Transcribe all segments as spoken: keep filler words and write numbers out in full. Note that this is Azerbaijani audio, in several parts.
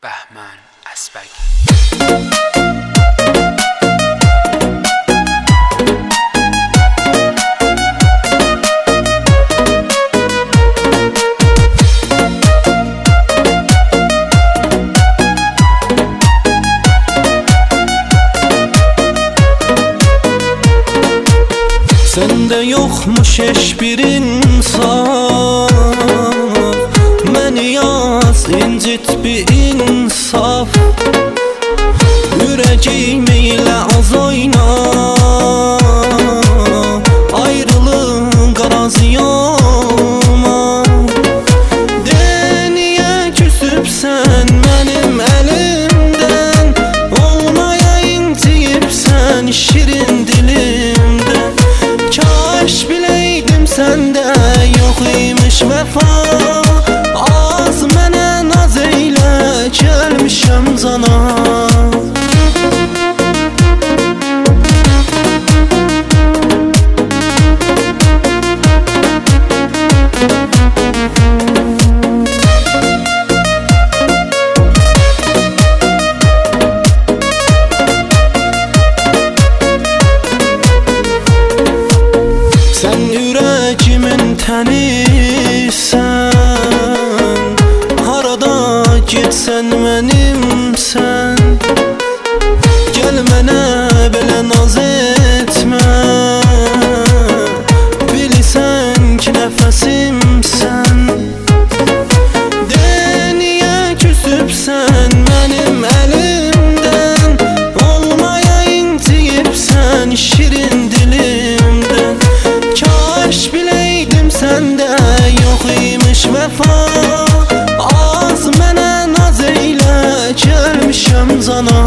بهمن اسبگ. Sende yokmuş hiçbir insaf, məni yaz incit bir insaf. Ürəcəyimi ilə az oyna, ayrılığın qaraziyama. De niyə küsübsən mənim əlimdən, olmaya inciyibsən şirin dilimdən. Kaş bileydim səndə yox imiş vəfa, az mənə naz eylə gəlmişəm cana. Sən ürəcimin tənisən, harada getsən mənimsən. Gəl mənə belə naz etmə, bilirsən ki nəfəsimsən. De niyə küsübsən mənim əlimdən, olmaya inciyibsən şirin dilimdən. Kaş bileydim səndə yox imiş vəfa, az mənə naz eylə gəlmişəm cana.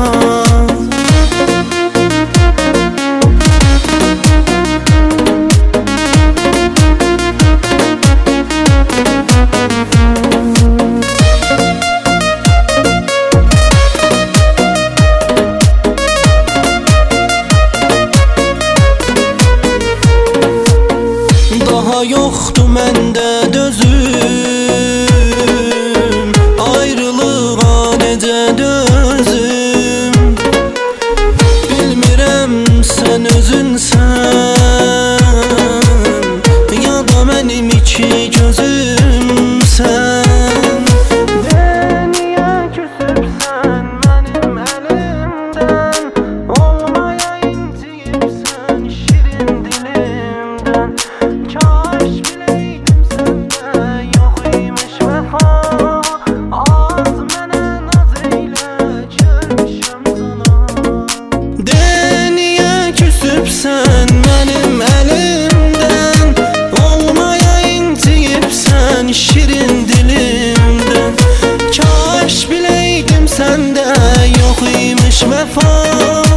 Daha yoxdur məndə dözüm, ayrılığa necə dözüm. Bilmirəm sən özünsən, ya da mənim iki gözümsən. De niyə küsübsən mənim əlimdən, olmaya inciyibsən şirin dilimdən. Kaş bileydim səndə yox imiş vəfa, az mənə naz eylə gəlmişəm cana. De niyə küsübsən mənim əlimdən, olmaya inciyibsən şirin dilimdən. Kaş bileydim səndə yox imiş vəfa.